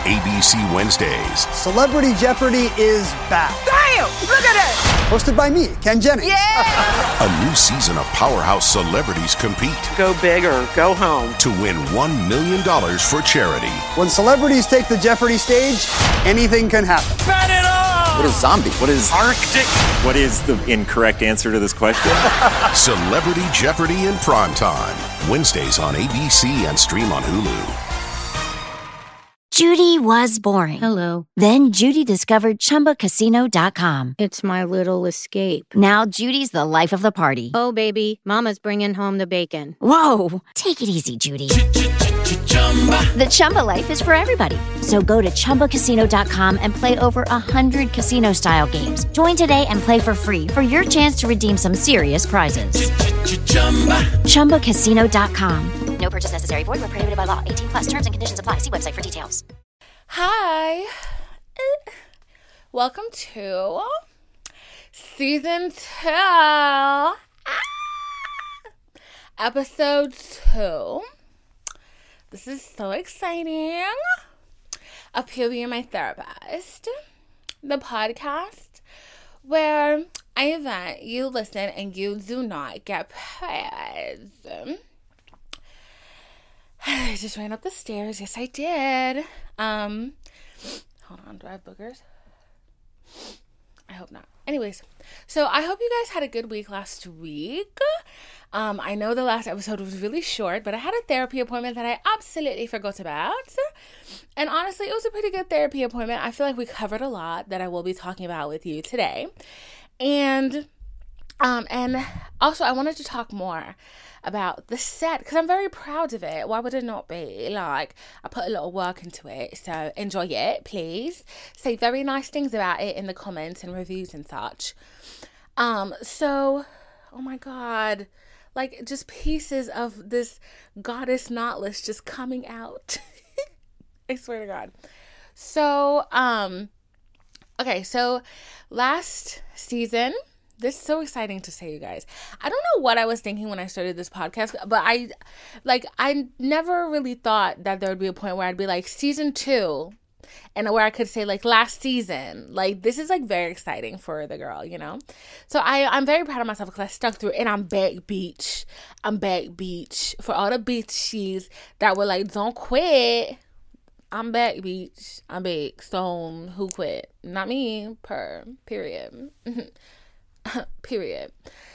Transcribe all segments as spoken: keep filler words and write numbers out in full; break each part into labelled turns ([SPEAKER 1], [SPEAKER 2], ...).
[SPEAKER 1] A B C Wednesdays.
[SPEAKER 2] Celebrity Jeopardy is back.
[SPEAKER 3] Damn! Look at that!
[SPEAKER 2] Hosted by me, Ken Jennings.
[SPEAKER 3] Yeah!
[SPEAKER 1] A new season of powerhouse celebrities compete
[SPEAKER 3] Go big or go home.
[SPEAKER 1] to win one million dollars for charity.
[SPEAKER 2] When celebrities take the Jeopardy stage, anything can happen.
[SPEAKER 3] Burn it all!
[SPEAKER 4] What is zombie? What is
[SPEAKER 3] Arctic?
[SPEAKER 4] What is the incorrect answer to this question?
[SPEAKER 1] Celebrity Jeopardy in prime time. Wednesdays on A B C and stream on Hulu.
[SPEAKER 5] Judy was boring.
[SPEAKER 6] Hello.
[SPEAKER 5] Then Judy discovered Chumba Casino dot com.
[SPEAKER 6] It's my little escape.
[SPEAKER 5] Now Judy's the life of the party.
[SPEAKER 6] Oh, baby, mama's bringing home the bacon.
[SPEAKER 5] Whoa, take it easy, Judy. The Chumba life is for everybody. So go to Chumba Casino dot com and play over one hundred casino-style games. Join today and play for free for your chance to redeem some serious prizes. Chumba Casino dot com. No purchase necessary. Void where prohibited by law. eighteen plus terms and conditions apply. See website for details.
[SPEAKER 7] Hi. Welcome to season two. Ah. Episode two. This is so exciting. Up here being my therapist. The podcast where I vent, you listen, and you do not get paid. I just ran up the stairs. Yes, I did. Um, hold on. Do I have boogers? I hope not. Anyways, so I hope you guys had a good week last week. Um, I know the last episode was really short, but I had a therapy appointment that I absolutely forgot about. And honestly, it was a pretty good therapy appointment. I feel like we covered a lot that I will be talking about with you today. And, um, and also I wanted to talk more about the set because I'm very proud of it. Why would it not be? Like, I put a lot of work into it, so enjoy it, please. Say very nice things about it in the comments and reviews and such. Um, so, oh my God, like just pieces of this goddess knotless just coming out. I swear to God. So, um, okay, so last season. This is so exciting to say, you guys. I don't know what I was thinking when I started this podcast, but I, like, I never really thought that there would be a point where I'd be like, season two, and where I could say, like, last season. Like, this is, like, very exciting for the girl, you know? So I, I'm very proud of myself because I stuck through it, and I'm back, beach. I'm back, beach. For all the beachies that were like, don't quit. I'm back, beach. I'm back. So, who quit? Not me, per, period. Period.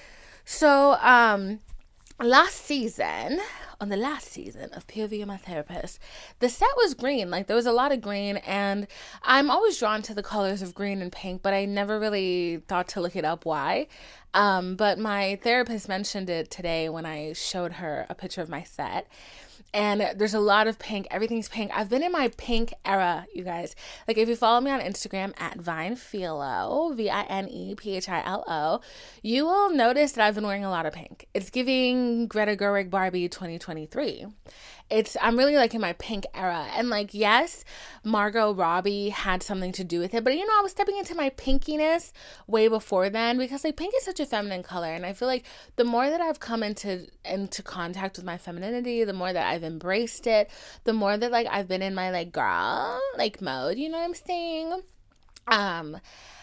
[SPEAKER 7] So, um, last season, on the last season of P O V and My Therapist, the set was green. Like, there was a lot of green, and I'm always drawn to the colors of green and pink, but I never really thought to look it up why. Um, but my therapist mentioned it today when I showed her a picture of my set. And there's a lot of pink. Everything's pink. I've been in my pink era, you guys. Like, if you follow me on Instagram at VinePhilo, V I N E P H I L O, you will notice that I've been wearing a lot of pink. It's giving Greta Gerwig Barbie twenty twenty-three. It's, I'm really like in my pink era. And like, yes, Margot Robbie had something to do with it. But, you know, I was stepping into my pinkiness way before then because like pink is such a feminine color. And I feel like the more that I've come into, into contact with my femininity, the more that I've embraced it, the more that like I've been in my like girl, like mode, you know what I'm saying? Um,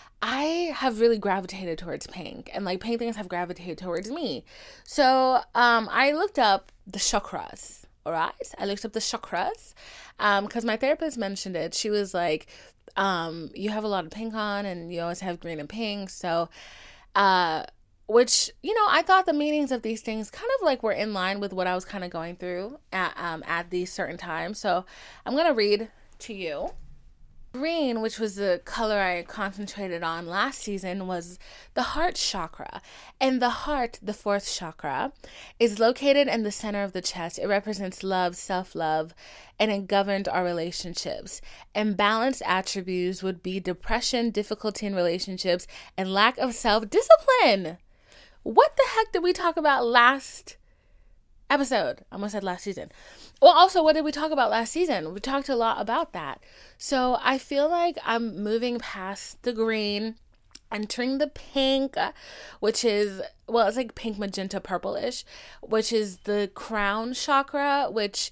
[SPEAKER 7] I have really gravitated towards pink and like pink things have gravitated towards me. So, um, I looked up the chakras. All right. I looked up the chakras um, because my therapist mentioned it. She was like, um, you have a lot of pink on and you always have green and pink. So, uh, which, you know, I thought the meanings of these things kind of like were in line with what I was kind of going through at, um, at these certain times. So I'm going to read to you. Green, which was the color I concentrated on last season, was the heart chakra. And the heart, the fourth chakra, is located in the center of the chest. It represents love, self-love, and it governs our relationships. Imbalanced attributes would be depression, difficulty in relationships, and lack of self-discipline. What the heck did we talk about last episode? I almost said last season. Well, also, what did we talk about last season? We talked a lot about that. So I feel like I'm moving past the green, entering the pink, which is, well, it's like pink, magenta, purplish, which is the crown chakra, which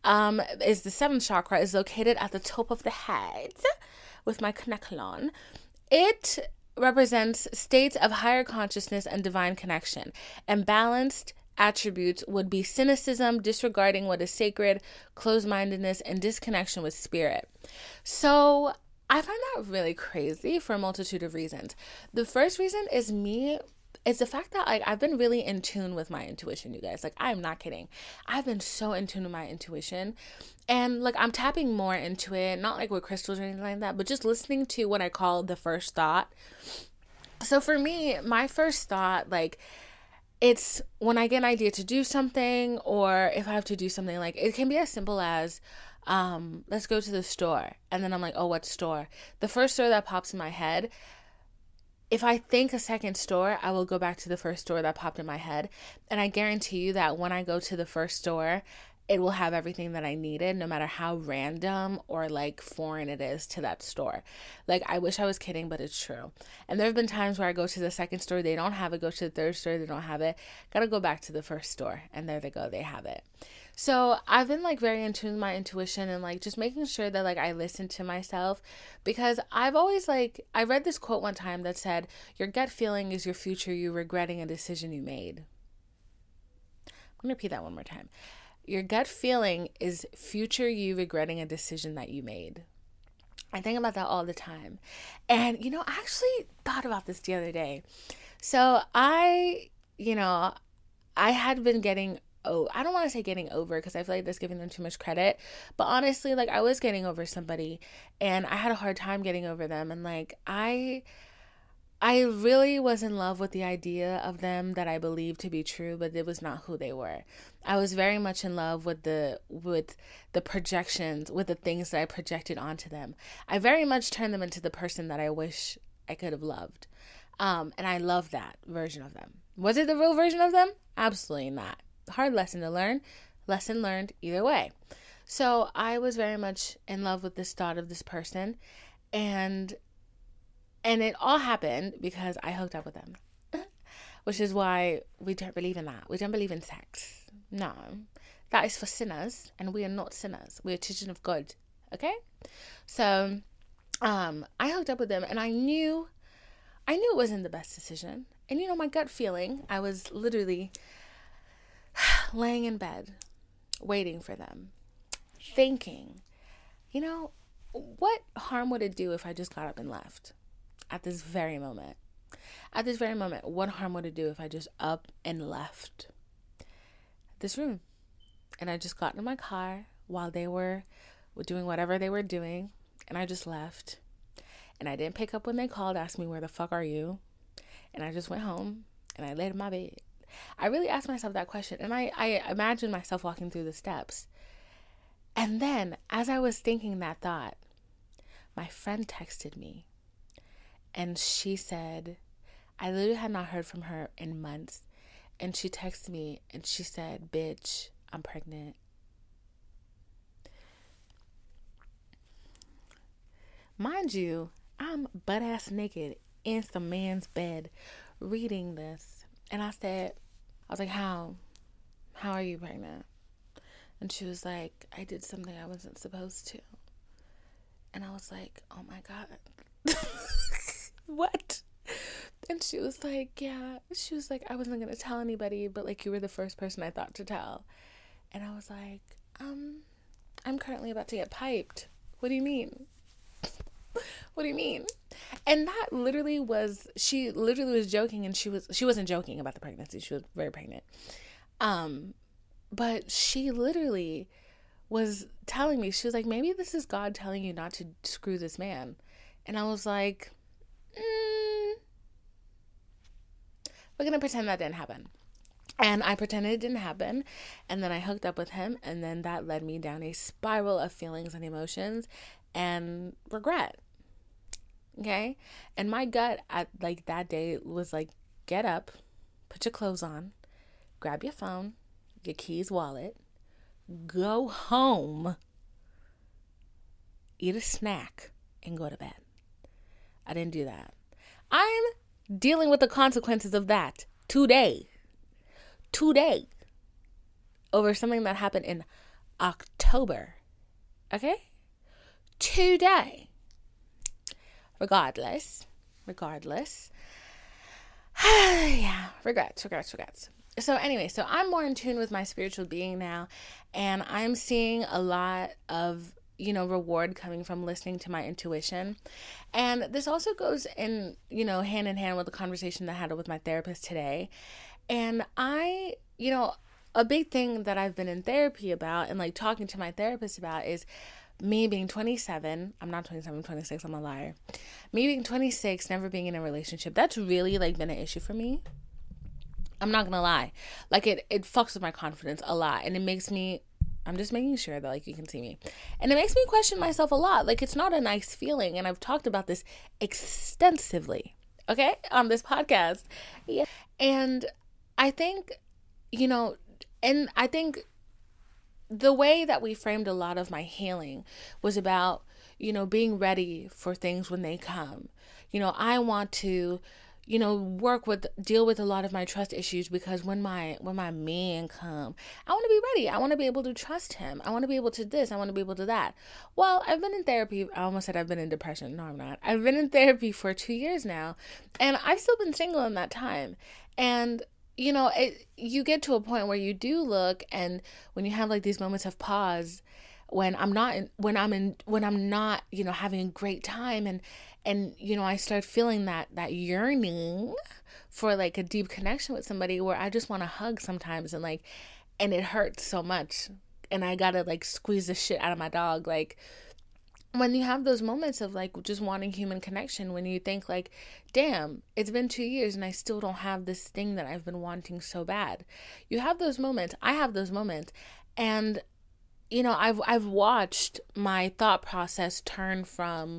[SPEAKER 7] um, is the seventh chakra, is located at the top of the head with my kanekalan. It represents states of higher consciousness and divine connection. And balanced attributes would be cynicism, disregarding what is sacred, closed-mindedness, and disconnection with spirit. So I find that really crazy for a multitude of reasons. The first reason is me, it's the fact that like I've been really in tune with my intuition, you guys. Like, I'm not kidding. I've been so in tune with my intuition. And like I'm tapping more into it, not like with crystals or anything like that, but just listening to what I call the first thought. So for me, my first thought, like, it's when I get an idea to do something, or if I have to do something, like it can be as simple as, um, let's go to the store. And then I'm like, oh, what store? The first store that pops in my head, if I think a second store, I will go back to the first store that popped in my head. And I guarantee you that when I go to the first store, it will have everything that I needed, no matter how random or like foreign it is to that store. Like, I wish I was kidding, but it's true. And there have been times where I go to the second store, they don't have it. Go to the third store, they don't have it. Gotta go back to the first store, and there they go, they have it. So I've been like very in tune with my intuition, and like just making sure that like I listen to myself, because I've always like, I read this quote one time that said, your gut feeling is your future you regretting a decision you made. I'm gonna repeat that one more time. Your gut feeling is future you regretting a decision that you made. I think about that all the time. And, you know, I actually thought about this the other day. So I, you know, I had been getting, oh, I don't want to say getting over, because I feel like that's giving them too much credit. But honestly, like, I was getting over somebody, and I had a hard time getting over them. And like, I... I really was in love with the idea of them that I believed to be true, but it was not who they were. I was very much in love with the with the projections, with the things that I projected onto them. I very much turned them into the person that I wish I could have loved. Um, and I love that version of them. Was it the real version of them? Absolutely not. Hard lesson to learn. Lesson learned either way. So I was very much in love with this thought of this person, and And it all happened because I hooked up with them, which is why we don't believe in that. We don't believe in sex. No, that is for sinners, and we are not sinners. We are children of God, okay? So um, I hooked up with them, and I knew, I knew it wasn't the best decision. And, you know, my gut feeling, I was literally laying in bed, waiting for them, thinking, you know, what harm would it do if I just got up and left? At this very moment, at this very moment, what harm would it do if I just up and left this room? And I just got in my car while they were doing whatever they were doing, and I just left. And I didn't pick up when they called, asked me, where the fuck are you? And I just went home, and I laid in my bed. I really asked myself that question, and I, I imagined myself walking through the steps. And then, as I was thinking that thought, my friend texted me. And she said, I literally had not heard from her in months. And she texted me and she said, bitch, I'm pregnant. Mind you, I'm butt ass naked in some man's bed reading this. And I said, I was like, how? How are you pregnant? And she was like, I did something I wasn't supposed to. And I was like, oh my God. What? And she was like, yeah. She was like, I wasn't going to tell anybody, but like you were the first person I thought to tell. And I was like, um, I'm currently about to get piped. What do you mean? What do you mean? And that literally was, she literally was joking, and she was, she wasn't joking about the pregnancy. She was very pregnant. Um, but she literally was telling me, she was like, maybe this is God telling you not to screw this man. And I was like, mm, we're going to pretend that didn't happen. And I pretended it didn't happen. And then I hooked up with him. And then that led me down a spiral of feelings and emotions and regret. Okay. And my gut at like that day was like, get up, put your clothes on, grab your phone, your keys, wallet, go home, eat a snack, and go to bed. I didn't do that. I'm dealing with the consequences of that today. Today. Over something that happened in October. Okay? Today. Regardless. Regardless. yeah. Regrets, regrets, regrets. So anyway, so I'm more in tune with my spiritual being now, and I'm seeing a lot of, you know, reward coming from listening to my intuition. And this also goes in, you know, hand in hand with the conversation that I had with my therapist today. And I, you know, a big thing that I've been in therapy about and like talking to my therapist about is me being twenty-seven. I'm not twenty-seven, I'm twenty-six. I'm a liar. Me being twenty-six, never being in a relationship. That's really like been an issue for me. I'm not gonna lie. Like it, it fucks with my confidence a lot. And it makes me, I'm just making sure that like you can see me. And it makes me question myself a lot. Like it's not a nice feeling. And I've talked about this extensively, okay, on this podcast. Yeah. And I think, you know, and I think the way that we framed a lot of my healing was about, you know, being ready for things when they come. You know, I want to, you know, work with, deal with a lot of my trust issues because when my, when my man come, I want to be ready. I want to be able to trust him. I want to be able to this. I want to be able to that. Well, I've been in therapy. I almost said I've been in depression. No, I'm not. I've been in therapy for two years now, and I've still been single in that time. And you know, it, you get to a point where you do look, and when you have like these moments of pause, when I'm not, in, when I'm in, when I'm not, you know, having a great time, and and you know, I start feeling that that yearning for like a deep connection with somebody, where I just want to hug sometimes, and like, and it hurts so much, and I gotta like squeeze the shit out of my dog, like. When you have those moments of like just wanting human connection, when you think like, damn, it's been two years and I still don't have this thing that I've been wanting so bad. You have those moments. I have those moments. And, you know, I've, I've watched my thought process turn from,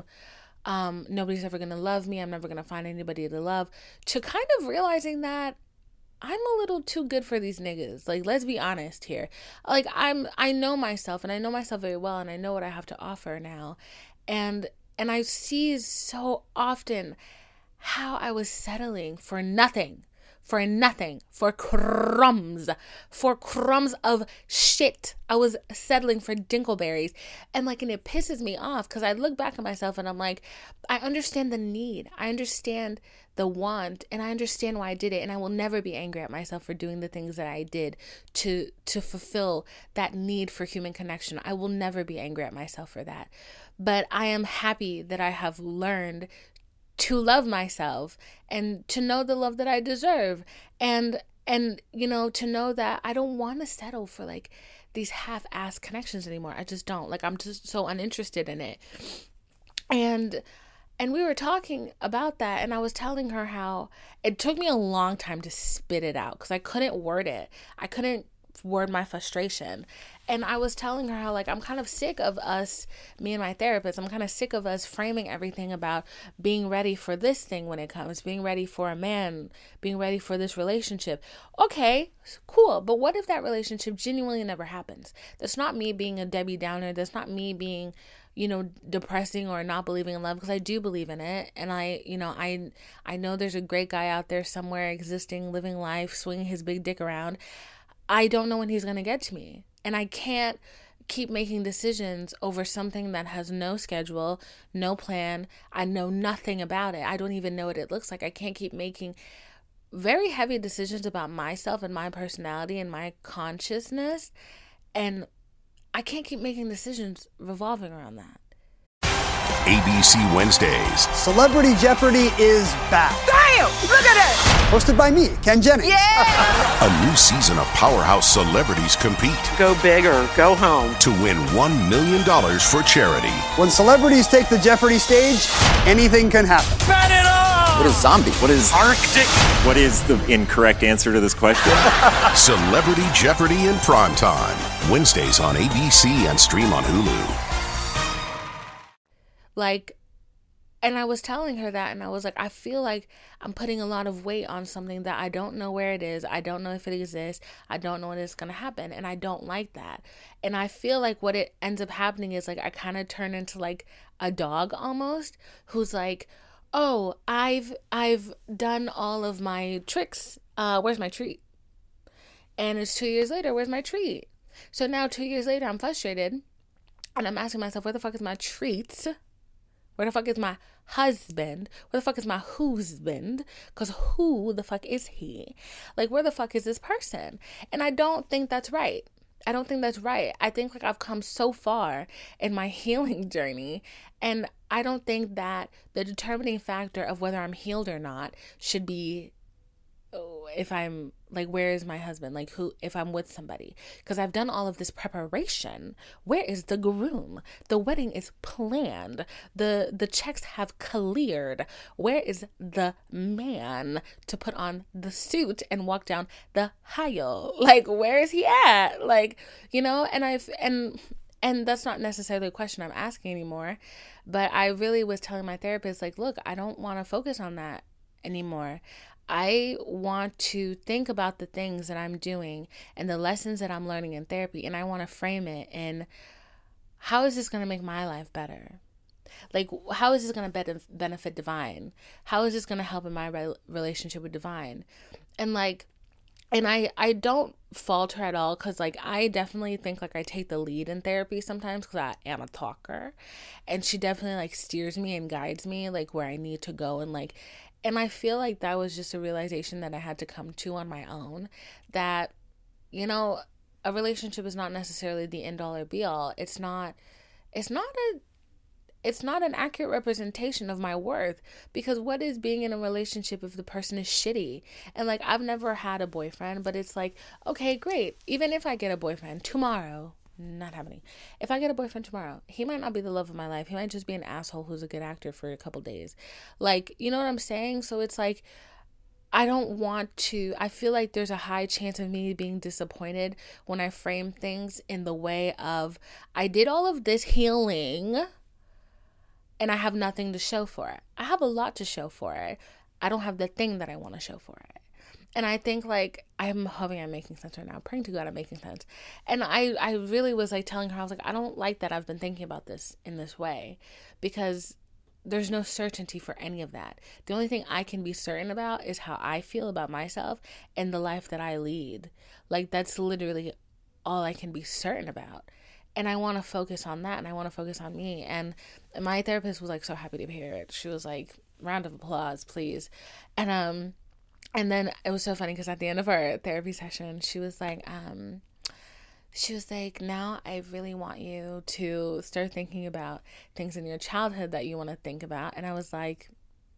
[SPEAKER 7] um, nobody's ever going to love me. I'm never going to find anybody to love, to kind of realizing that I'm a little too good for these niggas. Like, let's be honest here. Like, I'm, I know myself, and I know myself very well, and I know what I have to offer now. And, and I see so often how I was settling for nothing, for nothing, for crumbs, for crumbs of shit. I was settling for dingleberries. And like, and it pisses me off because I look back at myself and I'm like, I understand the need. I understand the want, and I understand why I did it. And I will never be angry at myself for doing the things that I did to, to fulfill that need for human connection. I will never be angry at myself for that. But I am happy that I have learned to love myself and to know the love that I deserve. And, and, you know, to know that I don't want to settle for like these half-assed connections anymore. I just don't. Like, I'm just so uninterested in it. And, and we were talking about that, and I was telling her how it took me a long time to spit it out because I couldn't word it. I couldn't word my frustration. And I was telling her how, like, I'm kind of sick of us, me and my therapist, I'm kind of sick of us framing everything about being ready for this thing when it comes, being ready for a man, being ready for this relationship. Okay, cool. But what if that relationship genuinely never happens? That's not me being a Debbie Downer. That's not me being, you know, depressing or not believing in love, because I do believe in it. And I, you know, I, I know there's a great guy out there somewhere existing, living life, swinging his big dick around. I don't know when he's going to get to me. And I can't keep making decisions over something that has no schedule, no plan. I know nothing about it. I don't even know what it looks like. I can't keep making very heavy decisions about myself and my personality and my consciousness. And I can't keep making decisions revolving around that.
[SPEAKER 1] A B C Wednesdays.
[SPEAKER 2] Celebrity Jeopardy is back.
[SPEAKER 3] Damn! Look at that!
[SPEAKER 2] Hosted by me, Ken Jennings.
[SPEAKER 3] Yeah!
[SPEAKER 1] A new season of powerhouse celebrities compete
[SPEAKER 3] Go big or go home.
[SPEAKER 1] to win one million dollars for charity.
[SPEAKER 2] When celebrities take the Jeopardy stage, anything can happen.
[SPEAKER 3] Bet it on!
[SPEAKER 4] What is zombie? What is
[SPEAKER 3] Arctic.
[SPEAKER 4] what is the incorrect answer to this question?
[SPEAKER 1] Celebrity Jeopardy in prime time. Wednesdays on A B C and stream on Hulu.
[SPEAKER 7] Like, and I was telling her that, and I was like, I feel like I'm putting a lot of weight on something that I don't know where it is. I don't know if it exists. I don't know when it's going to happen. And I don't like that. And I feel like what it ends up happening is like, I kind of turn into like a dog almost, who's like, oh, I've, I've done all of my tricks. Uh, where's my treat? And it's two years later. Where's my treat? So now two years later, I'm frustrated and I'm asking myself, where the fuck is my treats? Where the fuck is my husband? Where the fuck is my husband? Because who the fuck is he? Like, where the fuck is this person? And I don't think that's right. I don't think that's right. I think like I've come so far in my healing journey, and I don't think that the determining factor of whether I'm healed or not should be oh, if I'm like, where is my husband? Like, who, if I'm with somebody, because I've done all of this preparation. Where is the groom? The wedding is planned. The, the checks have cleared. Where is the man to put on the suit and walk down the aisle? Like, where is he at? Like, you know, and I've, and, and that's not necessarily a question I'm asking anymore, but I really was telling my therapist, like, look, I don't want to focus on that anymore. I want to think about the things that I'm doing and the lessons that I'm learning in therapy, and I want to frame it in, how is this going to make my life better? Like, how is this going to benefit Divine? How is this going to help in my re- relationship with Divine? And like, and I, I don't falter at all, because like, I definitely think like I take the lead in therapy sometimes, because I am a talker, and she definitely like steers me and guides me like where I need to go. And like, and I feel like that was just a realization that I had to come to on my own, that, you know, a relationship is not necessarily the end all or be all. It's not, it's not a, it's not an accurate representation of my worth, because what is being in a relationship if the person is shitty? And like, I've never had a boyfriend, but it's like, okay, great. Even if I get a boyfriend tomorrow, not happening. If I get a boyfriend tomorrow, he might not be the love of my life. He might just be an asshole who's a good actor for a couple days. Like, you know what I'm saying? So it's like, I don't want to, I feel like there's a high chance of me being disappointed when I frame things in the way of, I did all of this healing and I have nothing to show for it. I have a lot to show for it. I don't have the thing that I want to show for it. And I think, like, I'm hoping I'm making sense right now. Praying to God I'm making sense. And I, I really was, like, telling her, I was like, I don't like that I've been thinking about this in this way, because there's no certainty for any of that. The only thing I can be certain about is how I feel about myself and the life that I lead. Like, that's literally all I can be certain about. And I want to focus on that, and I want to focus on me. And my therapist was, like, so happy to hear it. She was like, round of applause, please. And, um... And then it was so funny, because at the end of our therapy session, she was like, um, she was like, now I really want you to start thinking about things in your childhood that you want to think about. And I was like,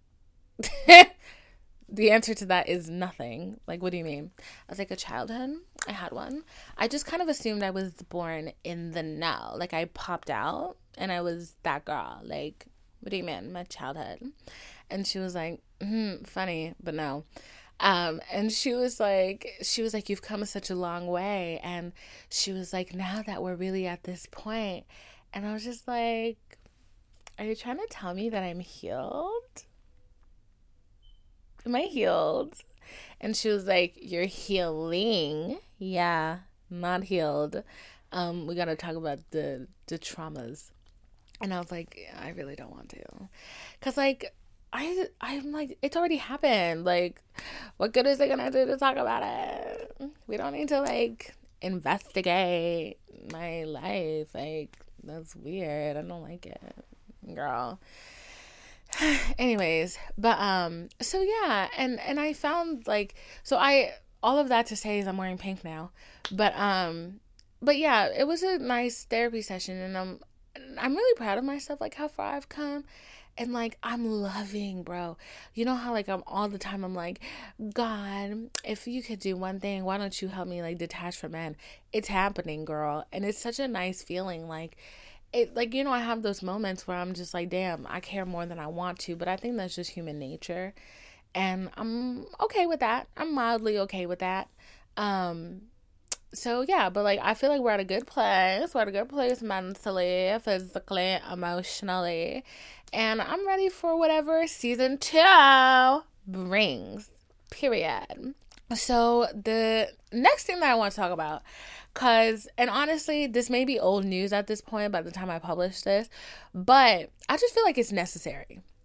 [SPEAKER 7] the answer to that is nothing. Like, what do you mean? I was like, a childhood? I had one. I just kind of assumed I was born in the now. Like, I popped out and I was that girl. Like, what do you mean? My childhood. And she was like, hmm, funny, but no. Um, and she was like, she was like, you've come such a long way. And she was like, now that we're really at this point. And I was just like, are you trying to tell me that I'm healed? Am I healed? And she was like, you're healing. Yeah, not healed. Um, we got to talk about the, the traumas. And I was like, yeah, I really don't want to. Cause like, I, I'm like, it's already happened. Like, what good is it gonna do to talk about it? We don't need to, like, investigate my life. Like, that's weird. I don't like it, girl. Anyways, but, um, so yeah, and, and I found, like, so I, all of that to say is I'm wearing pink now, but, um, but yeah, it was a nice therapy session, and I'm, I'm really proud of myself, like, how far I've come. And, like, I'm loving, bro. You know how, like, I'm all the time, I'm like, God, if you could do one thing, why don't you help me, like, detach from men? It's happening, girl. And it's such a nice feeling. Like, it, like, you know, I have those moments where I'm just like, damn, I care more than I want to. But I think that's just human nature. And I'm okay with that. I'm mildly okay with that. Um... So, yeah, but, like, I feel like we're at a good place. We're at a good place mentally, physically, emotionally. And I'm ready for whatever season two brings, period. So, the next thing that I want to talk about, because, and honestly, this may be old news at this point by the time I publish this, but I just feel like it's necessary.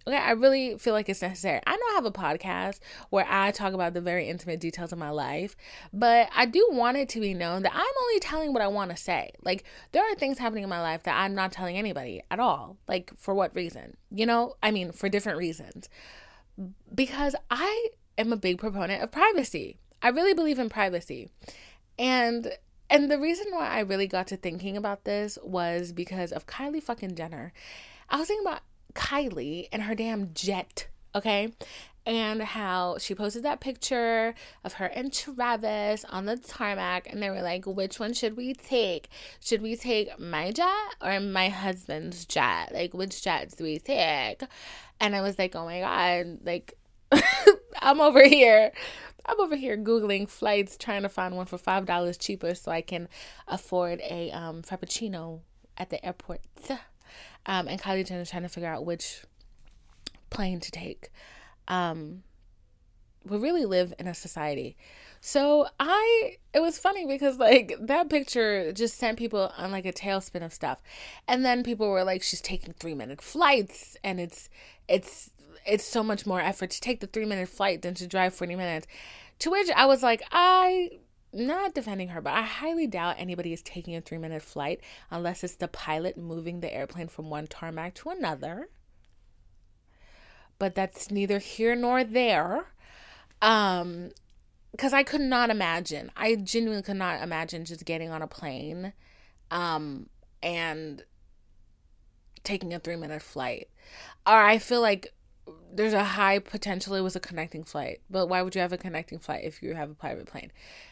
[SPEAKER 7] Okay, I really feel like it's necessary. I know I have a podcast where I talk about the very intimate details of my life, but I do want it to be known that I'm only telling what I want to say. Like, there are things happening in my life that I'm not telling anybody at all. Like, for what reason? You know, I mean, for different reasons. Because I am a big proponent of privacy. I really believe in privacy. And and the reason why I really got to thinking about this was because of Kylie fucking Jenner. I was thinking about Kylie and her damn jet, okay? And how she posted that picture of her and Travis on the tarmac, and they were like, which one should we take? Should we take my jet or my husband's jet? Like, which jets do we take? And I was like, oh my God, like, I'm over here. I'm over here Googling flights, trying to find one for five dollars cheaper so I can afford a um, Frappuccino at the airport. Um, and Kylie Jenner trying to figure out which plane to take. Um, we really live in a society. So I, it was funny because like that picture just sent people on like a tailspin of stuff. And then people were like, she's taking three minute flights and it's, it's, it's so much more effort to take the three minute flight than to drive forty minutes. To which I was like, I, not defending her, but I highly doubt anybody is taking a three minute flight unless it's the pilot moving the airplane from one tarmac to another. But that's neither here nor there. Um, because I could not imagine, I genuinely could not imagine just getting on a plane, um, and taking a three minute flight. Or I feel like there's a high potential it was a connecting flight. But why would you have a connecting flight if you have a private plane?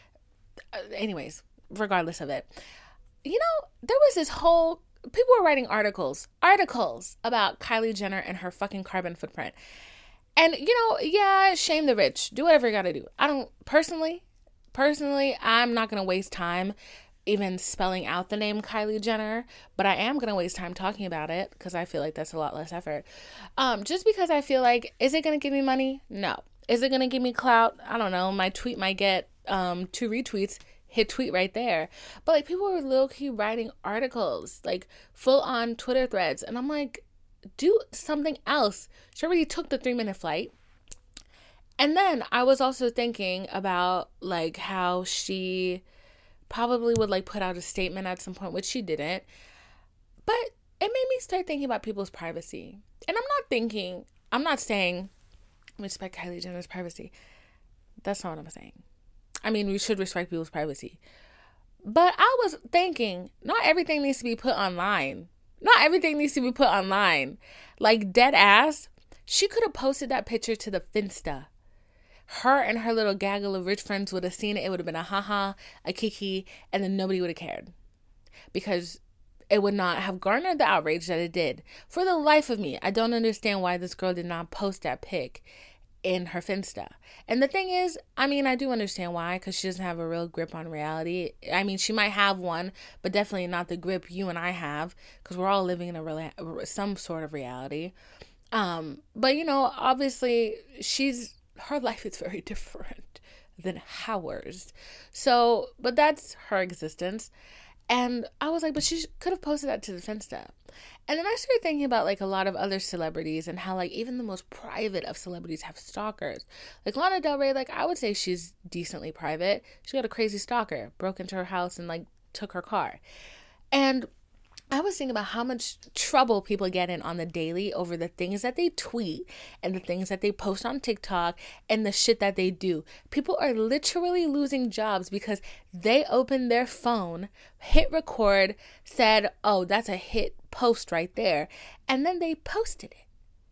[SPEAKER 7] Anyways, regardless of it, you know, there was this whole, people were writing articles, articles about Kylie Jenner and her fucking carbon footprint. And, you know, yeah, shame the rich. Do whatever you gotta do. I don't, personally, personally, I'm not gonna waste time even spelling out the name Kylie Jenner, but I am gonna waste time talking about it because I feel like that's a lot less effort. Um, just because I feel like, is it gonna give me money? No. Is it gonna give me clout? I don't know. My tweet might get um two retweets. Hit tweet right there. But like people were low-key writing articles, like full-on Twitter threads, and I'm like, do something else. She already took the three-minute flight. And then I was also thinking about like how she probably would like put out a statement at some point, which she didn't. But it made me start thinking about people's privacy. And I'm not thinking, I'm not saying respect Kylie Jenner's privacy. That's not what I'm saying. I mean, we should respect people's privacy. But I was thinking, not everything needs to be put online. Not everything needs to be put online. Like, dead ass, she could have posted that picture to the Finsta. Her and her little gaggle of rich friends would have seen it. It would have been a haha, a kiki, and then nobody would have cared. Because it would not have garnered the outrage that it did. For the life of me, I don't understand why this girl did not post that pic in her Finsta. And the thing is, I mean, I do understand why, because she doesn't have a real grip on reality. I mean, she might have one, but definitely not the grip you and I have, because we're all living in a rela- some sort of reality. Um, but, you know, obviously, she's her life is very different than ours. So, but that's her existence. And I was like, but she could have posted that to the Finsta. And then I started thinking about like a lot of other celebrities and how like even the most private of celebrities have stalkers. Like Lana Del Rey, like I would say she's decently private. She got a crazy stalker, broke into her house and like took her car. And I was thinking about how much trouble people get in on the daily over the things that they tweet and the things that they post on TikTok and the shit that they do. People are literally losing jobs because they opened their phone, hit record, said, oh, that's a hit post right there. And then they posted it.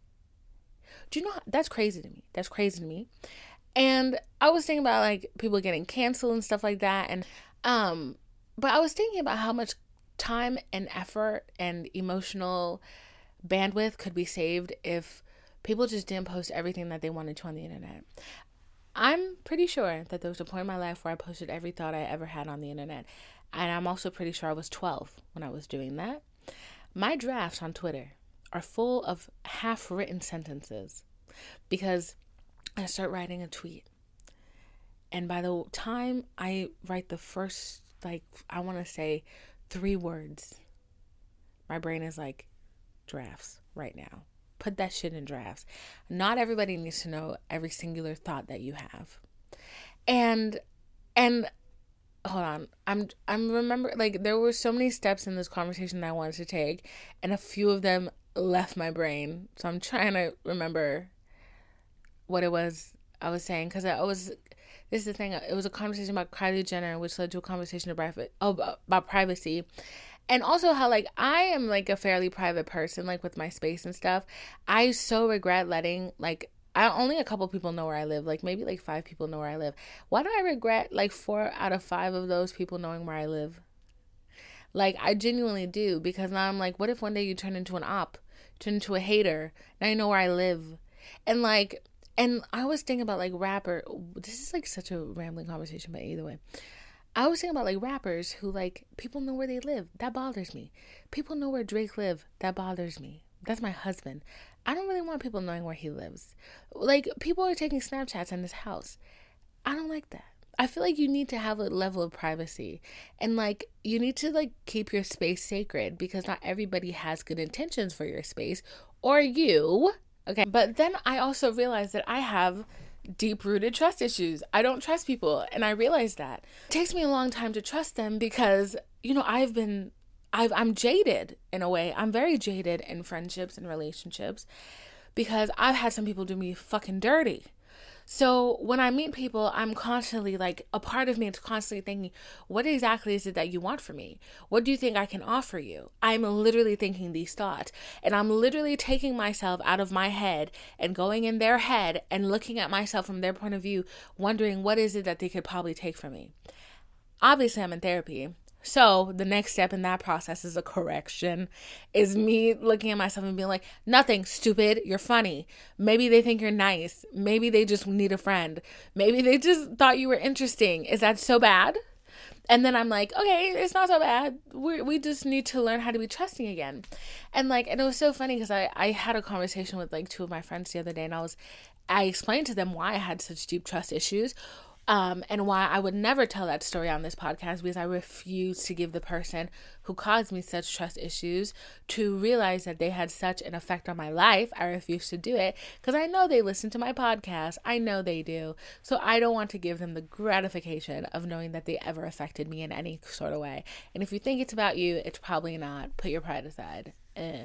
[SPEAKER 7] Do you know, that's crazy to me. That's crazy to me. And I was thinking about like people getting canceled and stuff like that. And, um, but I was thinking about how much time and effort and emotional bandwidth could be saved if people just didn't post everything that they wanted to on the internet. I'm pretty sure that there was a point in my life where I posted every thought I ever had on the internet. And I'm also pretty sure I was twelve when I was doing that. My drafts on Twitter are full of half-written sentences because I start writing a tweet. And by the time I write the first, like, I want to say three words, my brain is like, drafts right now. put that shit in drafts. Not everybody needs to know every singular thought that you have. And, and hold on, I'm, I'm remember, like, there were so many steps in this conversation that I wanted to take, and a few of them left my brain. So I'm trying to remember what it was I was saying, because I was, this is the thing, it was a conversation about Kylie Jenner, which led to a conversation about, oh, about, about privacy. And also how, like, I am, like, a fairly private person, like, with my space and stuff. I so regret letting, like, I only a couple people know where I live. Like, maybe, like, five people know where I live. Why do I regret, like, four out of five of those people knowing where I live? Like, I genuinely do. Because now I'm like, what if one day you turn into an op? Turn into a hater? Now you know where I live. And, like, and I was thinking about, like, rapper. This is, like, such a rambling conversation, but either way. I was thinking about, like, rappers who, like, people know where they live. That bothers me. People know where Drake live. That bothers me. That's my husband. I don't really want people knowing where he lives. Like, people are taking Snapchats in his house. I don't like that. I feel like you need to have a level of privacy. And, like, you need to, like, keep your space sacred, because not everybody has good intentions for your space or you. Okay. But then I also realized that I have deep-rooted trust issues. I don't trust people, and I realized that. It takes me a long time to trust them because, you know, I've been, I've, I'm jaded in a way. I'm very jaded in friendships and relationships because I've had some people do me fucking dirty. So when I meet people, I'm constantly, like, a part of me is constantly thinking, what exactly is it that you want from me? What do you think I can offer you? I'm literally thinking these thoughts, and I'm literally taking myself out of my head and going in their head and looking at myself from their point of view, wondering what is it that they could probably take from me. Obviously, I'm in therapy. So the next step in that process is a correction, is me looking at myself and being like, nothing, stupid, you're funny. Maybe they think you're nice. Maybe they just need a friend. Maybe they just thought you were interesting. Is that so bad? And then I'm like, okay, it's not so bad. We we just need to learn how to be trusting again. And like, and it was so funny because I, I had a conversation with like two of my friends the other day, and I was, I explained to them why I had such deep trust issues. Um, and why I would never tell that story on this podcast, because I refuse to give the person who caused me such trust issues to realize that they had such an effect on my life. I refuse to do it because I know they listen to my podcast. I know they do. So I don't want to give them the gratification of knowing that they ever affected me in any sort of way. And if you think it's about you, it's probably not. Put your pride aside. Eh.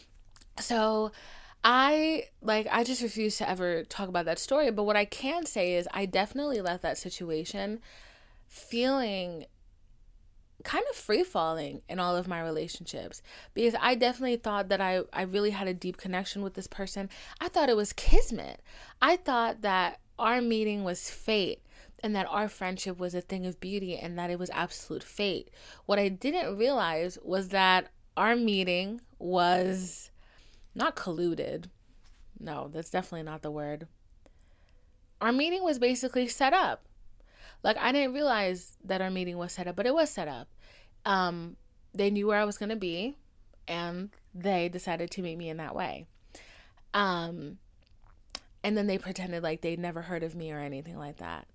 [SPEAKER 7] So I, like, I just refuse to ever talk about that story. But what I can say is I definitely left that situation feeling kind of free-falling in all of my relationships, because I definitely thought that I, I really had a deep connection with this person. I thought it was kismet. I thought that our meeting was fate, and that our friendship was a thing of beauty, and that it was absolute fate. What I didn't realize was that our meeting was not colluded. No, that's definitely not the word. Our meeting was basically set up. Like, I didn't realize that our meeting was set up, but it was set up. Um, they knew where I was going to be, and they decided to meet me in that way. Um, and then they pretended like they'd never heard of me or anything like that.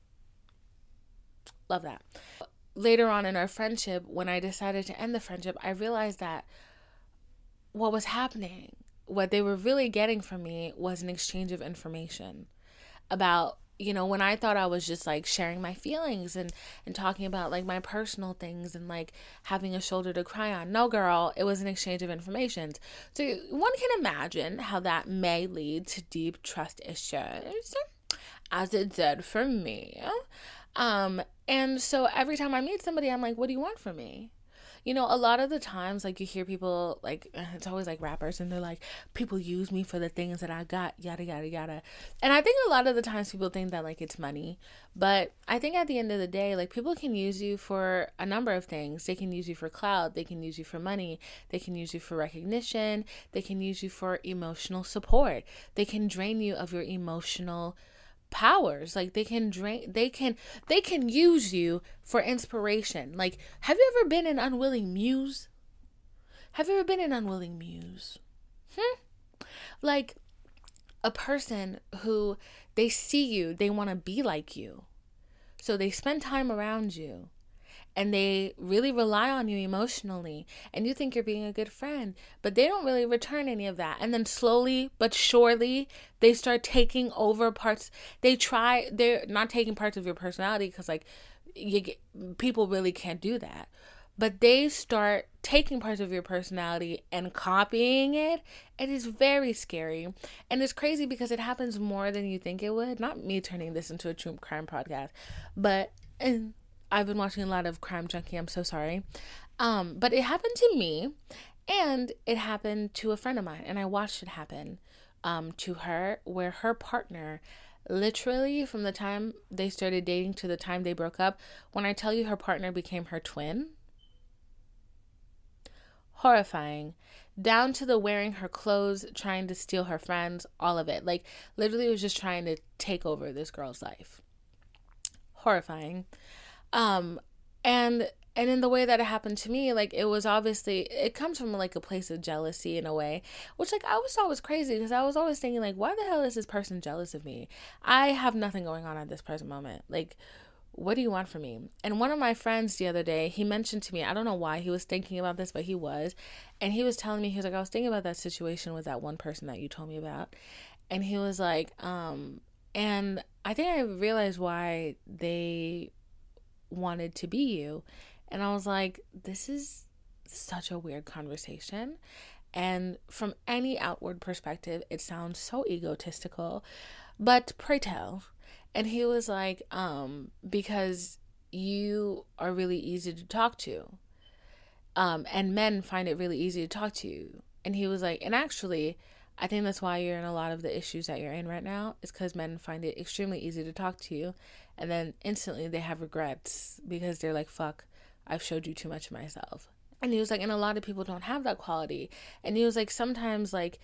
[SPEAKER 7] Love that. Later on in our friendship, when I decided to end the friendship, I realized that what was happening, what they were really getting from me was an exchange of information about, you know, when I thought I was just like sharing my feelings and, and talking about like my personal things and like having a shoulder to cry on. No, girl, it was an exchange of information. So one can imagine how that may lead to deep trust issues, as it did for me. Um, and so every time I meet somebody, I'm like, what do you want from me? You know, a lot of the times, like, you hear people, like, it's always, like, rappers, and they're like, people use me for the things that I got, yada, yada, yada. And I think a lot of the times people think that, like, it's money. But I think at the end of the day, like, people can use you for a number of things. They can use you for clout. They can use you for money. They can use you for recognition. They can use you for emotional support. They can drain you of your emotional powers. Like, they can drain, they can, they can use you for inspiration. Like, have you ever been an unwilling muse? Have you ever been an unwilling muse? Hmm? Like, a person who, they see you, they want to be like you. So they spend time around you. and they really rely on you emotionally, and you think you're being a good friend, but they don't really return any of that. And then slowly but surely they start taking over parts. They try, they're not taking parts of your personality, because like you get, people really can't do that. But they start taking parts of your personality and copying it. It is very scary. And it's crazy because it happens more than you think it would. Not me turning this into a true crime podcast, but and I've been watching a lot of Crime Junkie. I'm so sorry. Um, but it happened to me, and it happened to a friend of mine. And I watched it happen um, to her, where her partner, literally from the time they started dating to the time they broke up, when I tell you her partner became her twin, horrifying, down to the wearing her clothes, trying to steal her friends, all of it. Like, literally was just trying to take over this girl's life. Horrifying. Um, and, and in the way that it happened to me, like, it was obviously, it comes from like a place of jealousy in a way, which like I always thought was crazy, because I was always thinking like, why the hell is this person jealous of me? I have nothing going on at this present moment. Like, what do you want from me? And one of my friends the other day, he mentioned to me, I don't know why he was thinking about this, but he was. And he was telling me, he was like, I was thinking about that situation with that one person that you told me about. And he was like, um, and I think I realized why they wanted to be you. And I was like, this is such a weird conversation. And from any outward perspective, it sounds so egotistical. But pray tell. And he was like, um, because you are really easy to talk to. Um, and men find it really easy to talk to you. And he was like, and actually, I think that's why you're in a lot of the issues that you're in right now, is because men find it extremely easy to talk to you. And then instantly they have regrets, because they're like, fuck, I've showed you too much of myself. And he was like, and a lot of people don't have that quality. And he was like, sometimes like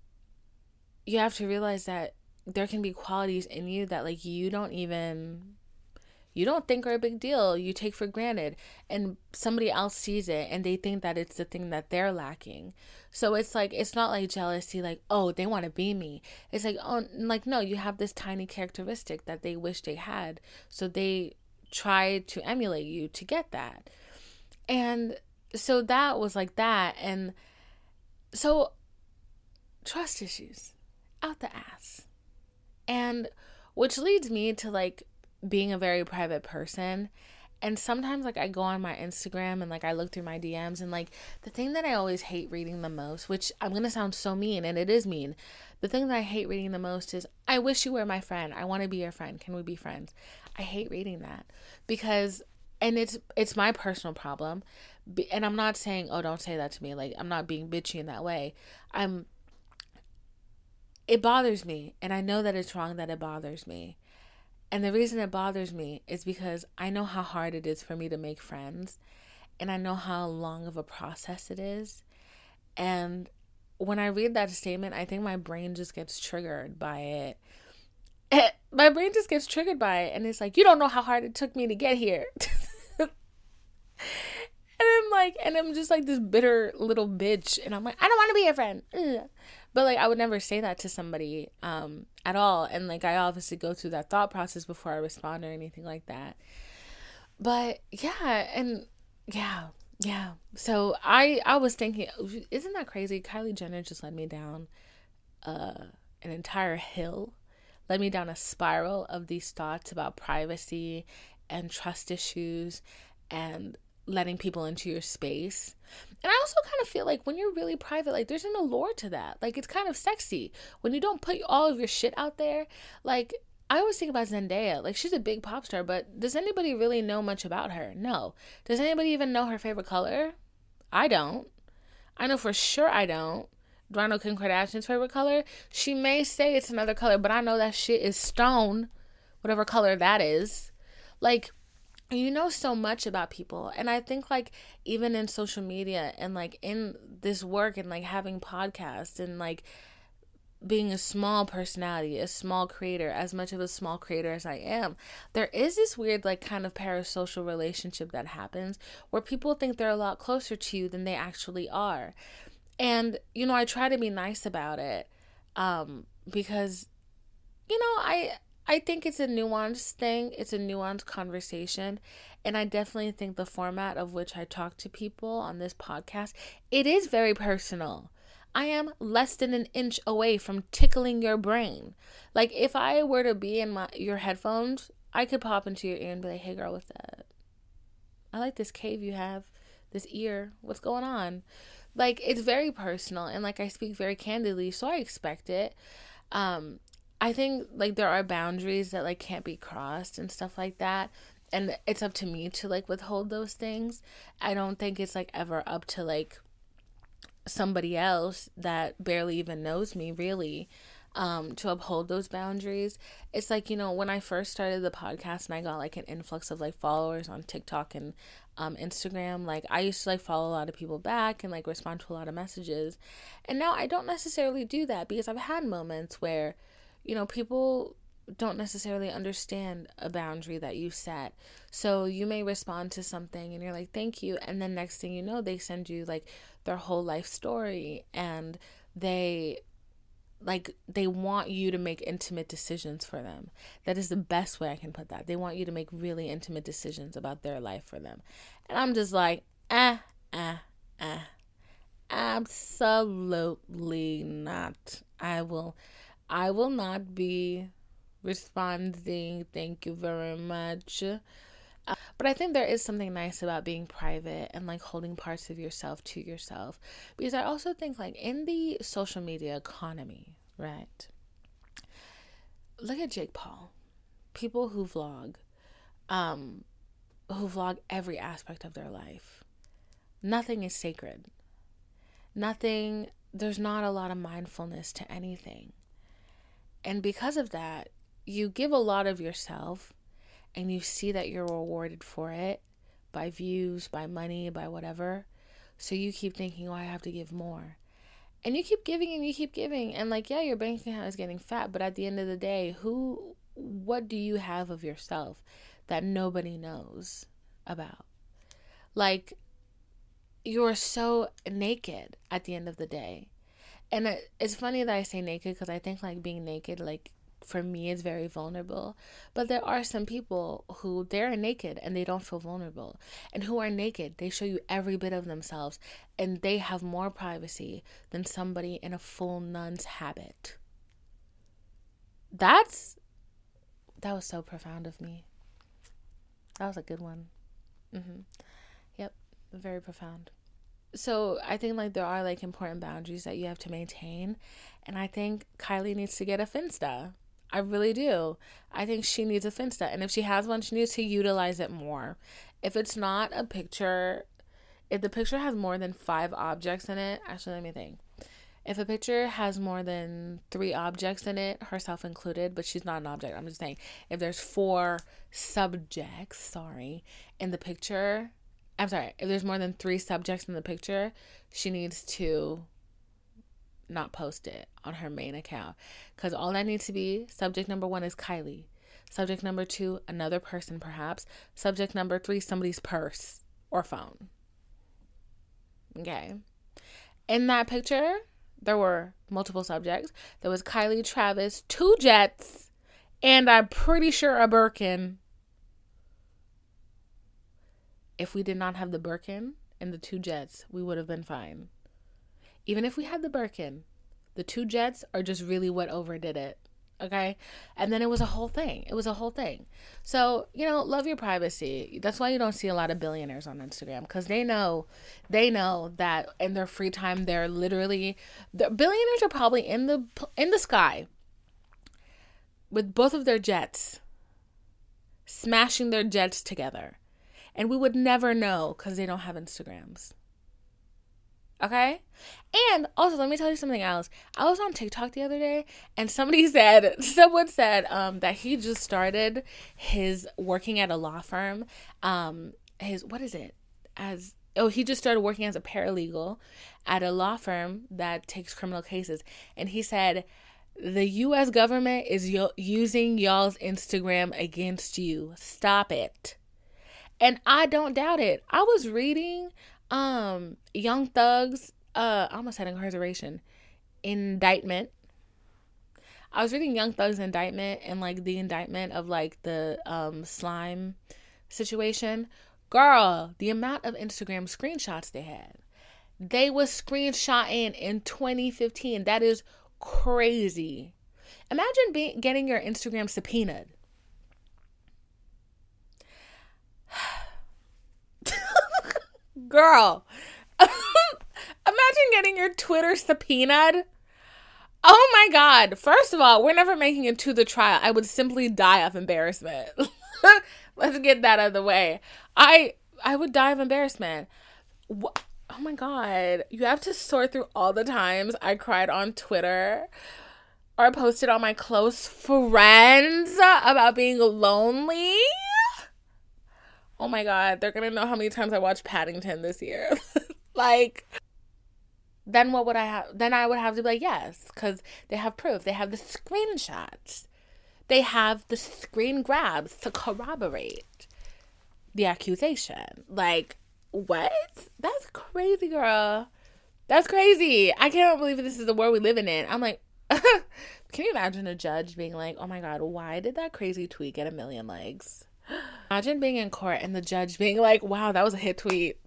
[SPEAKER 7] you have to realize that there can be qualities in you that like you don't even, you don't think are a big deal, you take for granted, and somebody else sees it and they think that it's the thing that they're lacking. So it's like, it's not like jealousy, like, oh, they want to be me. It's like, oh, like, no, you have this tiny characteristic that they wish they had, so they try to emulate you to get that. And so that was like that. And so trust issues out the ass. And which leads me to like being a very private person. And sometimes like I go on my Instagram and like I look through my D Ms, and like the thing that I always hate reading the most, which I'm going to sound so mean, and it is mean. The thing that I hate reading the most is, I wish you were my friend. I want to be your friend. Can we be friends? I hate reading that, because, and it's, it's my personal problem. And I'm not saying, oh, don't say that to me. Like, I'm not being bitchy in that way. I'm, it bothers me, and I know that it's wrong that it bothers me. And the reason it bothers me is because I know how hard it is for me to make friends, and I know how long of a process it is. And when I read that statement, I think my brain just gets triggered by it. My brain just gets triggered by it, and it's like, you don't know how hard it took me to get here. And I'm like, and I'm just like this bitter little bitch. And I'm like, I don't want to be your friend. Ugh. But like, I would never say that to somebody um, at all. And like, I obviously go through that thought process before I respond or anything like that. But yeah, and yeah, yeah. So I, I was thinking, isn't that crazy? Kylie Jenner just led me down uh, an entire hill, led me down a spiral of these thoughts about privacy and trust issues and letting people into your space. And I also kind of feel like when you're really private, like there's an allure to that. Like it's kind of sexy when you don't put all of your shit out there. Like I always think about Zendaya. Like she's a big pop star, but does anybody really know much about her? No. Does anybody even know her favorite color? I don't. I know for sure I don't. Do I know Kim Kardashian's favorite color? She may say it's another color, but I know that shit is stone, whatever color that is. Like, you know so much about people. And I think like even in social media and like in this work and like having podcasts and like being a small personality, a small creator, as much of a small creator as I am, there is this weird like kind of parasocial relationship that happens where people think they're a lot closer to you than they actually are. And, you know, I try to be nice about it um, because, you know, I... I think it's a nuanced thing. It's a nuanced conversation. And I definitely think the format of which I talk to people on this podcast, it is very personal. I am less than an inch away from tickling your brain. Like, if I were to be in my your headphones, I could pop into your ear and be like, hey girl, what's that? I like this cave you have, this ear. What's going on? Like, it's very personal, and like I speak very candidly, so I expect it. Um, I think like there are boundaries that like can't be crossed and stuff like that. And it's up to me to like withhold those things. I don't think it's like ever up to like somebody else that barely even knows me really um to uphold those boundaries. It's like, you know, when I first started the podcast and I got like an influx of like followers on TikTok and um Instagram, like I used to like follow a lot of people back and like respond to a lot of messages. And now I don't necessarily do that because I've had moments where, you know, people don't necessarily understand a boundary that you set. So you may respond to something and you're like, thank you. And then next thing you know, they send you like their whole life story, and they like they want you to make intimate decisions for them. That is the best way I can put that. They want you to make really intimate decisions about their life for them. And I'm just like, ah, ah, ah. Absolutely not. I will I will not be responding. Thank you very much. Uh, but I think there is something nice about being private and like holding parts of yourself to yourself, because I also think like in the social media economy, right? Look at Jake Paul, people who vlog, um, who vlog every aspect of their life. Nothing is sacred. Nothing. There's not a lot of mindfulness to anything, and because of that, you give a lot of yourself and you see that you're rewarded for it by views, by money, by whatever. So you keep thinking, oh, I have to give more. And you keep giving and you keep giving. And like, yeah, your bank account is getting fat. But at the end of the day, who, what do you have of yourself that nobody knows about? Like, you're so naked at the end of the day. And it, it's funny that I say naked because I think like being naked, like, for me, it's very vulnerable. But there are some people who they're naked and they don't feel vulnerable, and who are naked, they show you every bit of themselves, and they have more privacy than somebody in a full nun's habit. That's that was so profound of me. That was a good one. Mm-hmm. Yep, very profound. So I think like there are like important boundaries that you have to maintain, and I think Kylie needs to get a Finsta. I really do. I think she needs a Finsta, and if she has one, she needs to utilize it more. If it's not a picture, if the picture has more than five objects in it, actually let me think. If a picture has more than three objects in it, herself included, but she's not an object, I'm just saying, if there's four subjects, sorry, in the picture, I'm sorry, if there's more than three subjects in the picture, she needs to not post it on her main account. Because all that needs to be, subject number one is Kylie. Subject number two, another person perhaps. Subject number three, somebody's purse or phone. Okay. In that picture, there were multiple subjects. There was Kylie, Travis, two jets, and I'm pretty sure a Birkin. If we did not have the Birkin and the two jets, we would have been fine. Even if we had the Birkin, the two jets are just really what overdid it. Okay? And then it was a whole thing. It was a whole thing. So, you know, love your privacy. That's why you don't see a lot of billionaires on Instagram, because they know, they know that in their free time, they're literally, the billionaires are probably in the, in the sky with both of their jets, smashing their jets together. And we would never know because they don't have Instagrams. Okay? And also, let me tell you something else. I was on TikTok the other day, and somebody said, someone said um, that he just started his working at a law firm. Um, his, what is it? As, oh, he just started working as a paralegal at a law firm that takes criminal cases. And he said, the U S government is y- using y'all's Instagram against you. Stop it. And I don't doubt it. I was reading um, Young Thug's, uh, I almost had incarceration, indictment. I was reading Young Thug's indictment and like the indictment of like the um slime situation. Girl, the amount of Instagram screenshots they had. They was screenshotting in twenty fifteen. That is crazy. Imagine being getting your Instagram subpoenaed. Girl, imagine getting your Twitter subpoenaed. Oh my God. First of all, we're never making it to the trial. I would simply die of embarrassment. Let's get that out of the way. I I would die of embarrassment. What? Oh my God. You have to sort through all the times I cried on Twitter or I posted on my close friends about being lonely. Oh my God, they're gonna know how many times I watched Paddington this year. Like, then what would I have? Then I would have to be like, yes, because they have proof. They have the screenshots. They have the screen grabs to corroborate the accusation. Like, what? That's crazy, girl. That's crazy. I can't believe this is the world we live in. I'm like, can you imagine a judge being like, oh my God, why did that crazy tweet get a million likes? Imagine being in court and the judge being like, wow, that was a hit tweet.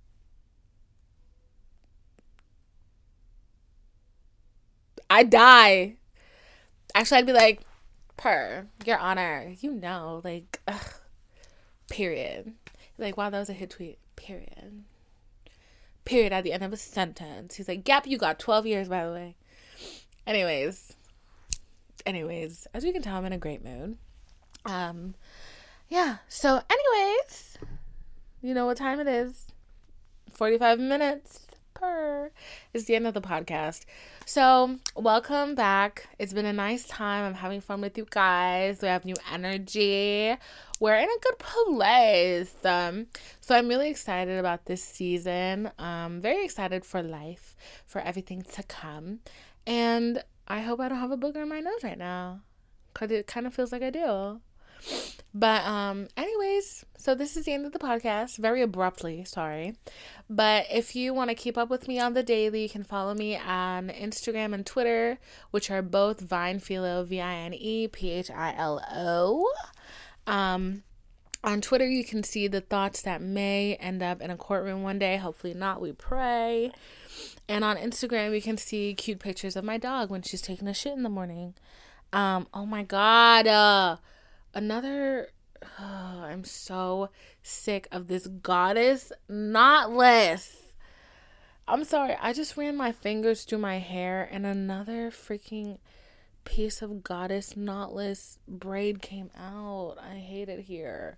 [SPEAKER 7] I'd die. Actually, I'd be like, per, Your Honor, you know, like, ugh, period. Like, wow, that was a hit tweet, period. Period at the end of a sentence. He's like, yep, you got twelve years, by the way. Anyways. Anyways, as you can tell, I'm in a great mood. Um... Yeah, so anyways, you know what time it is. forty-five minutes per is the end of the podcast. So, welcome back. It's been a nice time. I'm having fun with you guys. We have new energy. We're in a good place. Um, so, I'm really excited about this season. Um, very excited for life, for everything to come. And I hope I don't have a booger in my nose right now, because it kind of feels like I do. But um anyways, so this is the end of the podcast, very abruptly, sorry. But if you want to keep up with me on the daily, you can follow me on Instagram and Twitter, which are both Vinephilo, V I N E P H I L O. Um on Twitter, you can see the thoughts that may end up in a courtroom one day. Hopefully not, we pray. And on Instagram, you can see cute pictures of my dog when she's taking a shit in the morning. Um oh my God, uh Another, oh, I'm so sick of this Goddess knotless. I'm sorry, I just ran my fingers through my hair and another freaking piece of Goddess knotless braid came out. I hate it here.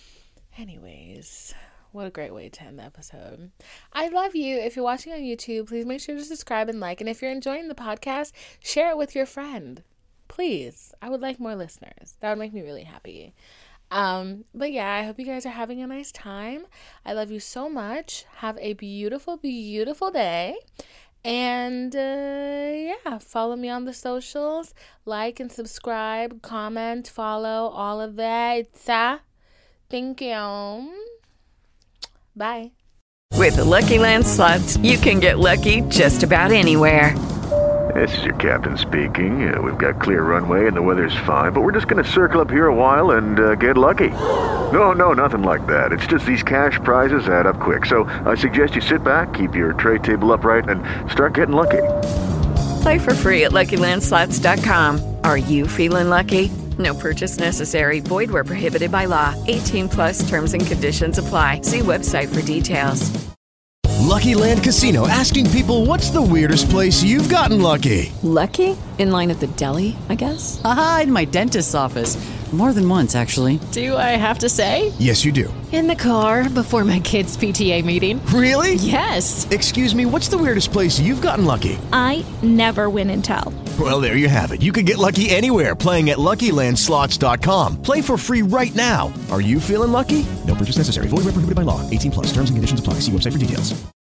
[SPEAKER 7] Anyways, what a great way to end the episode. I love you. If you're watching on YouTube, please make sure to subscribe and like. And if you're enjoying the podcast, share it with your friend. Please, I would like more listeners. That would make me really happy. Um, but yeah, I hope you guys are having a nice time. I love you so much. Have a beautiful, beautiful day. And uh, yeah, follow me on the socials. Like and subscribe, comment, follow, all of that. Thank you. Bye.
[SPEAKER 8] With the Lucky Land Slots, you can get lucky just about anywhere.
[SPEAKER 9] This is your captain speaking. Uh, we've got clear runway and the weather's fine, but we're just going to circle up here a while and uh, get lucky. No, no, nothing like that. It's just these cash prizes add up quick. So I suggest you sit back, keep your tray table upright, and start getting lucky.
[SPEAKER 8] Play for free at Lucky Land Slots dot com. Are you feeling lucky? No purchase necessary. Void where prohibited by law. eighteen plus terms and conditions apply. See website for details.
[SPEAKER 10] Lucky Land Casino, asking people, what's the weirdest place you've gotten lucky?
[SPEAKER 11] Lucky? In line at the deli, I guess?
[SPEAKER 12] Aha, in my dentist's office. More than once, actually.
[SPEAKER 11] Do I have to say?
[SPEAKER 10] Yes, you do.
[SPEAKER 11] In the car before my kids' P T A meeting.
[SPEAKER 10] Really?
[SPEAKER 11] Yes.
[SPEAKER 10] Excuse me, what's the weirdest place you've gotten lucky?
[SPEAKER 13] I never win and tell.
[SPEAKER 10] Well, there you have it. You can get lucky anywhere, playing at Lucky Land Slots dot com. Play for free right now. Are you feeling lucky? No purchase necessary. Void where prohibited by law. eighteen plus. Terms and conditions apply. See website for details.